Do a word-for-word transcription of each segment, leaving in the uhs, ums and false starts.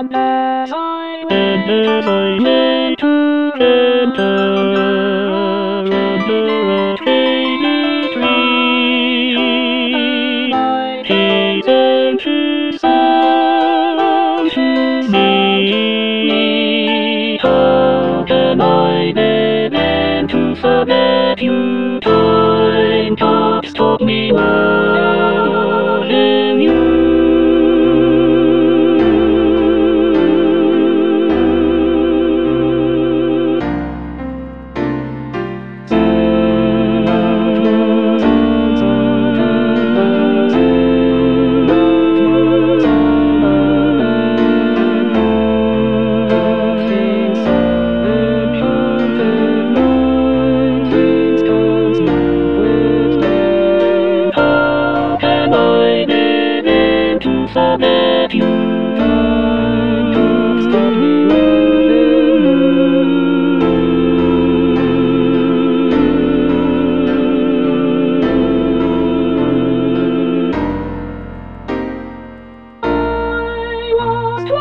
And as I went, and as I went to enter under a shady tree, she said, she sang to me, how can I begin to forget you? Time talks taught me loving you. Forget you, time talks taught me loving you. I lost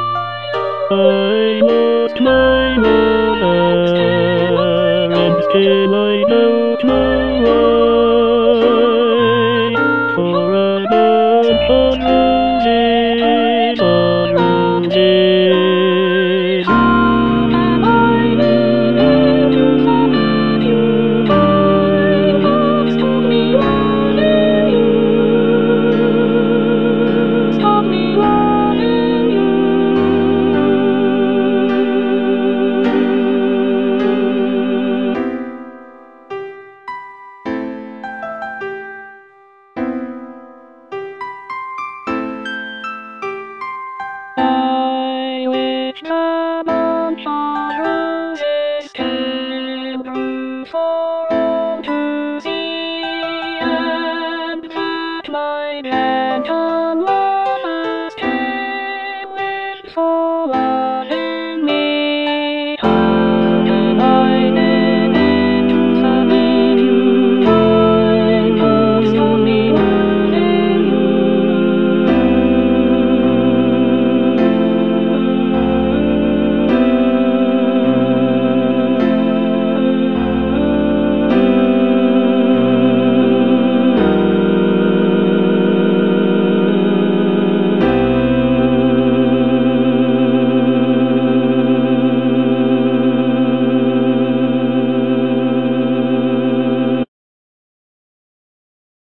my love, and still I know.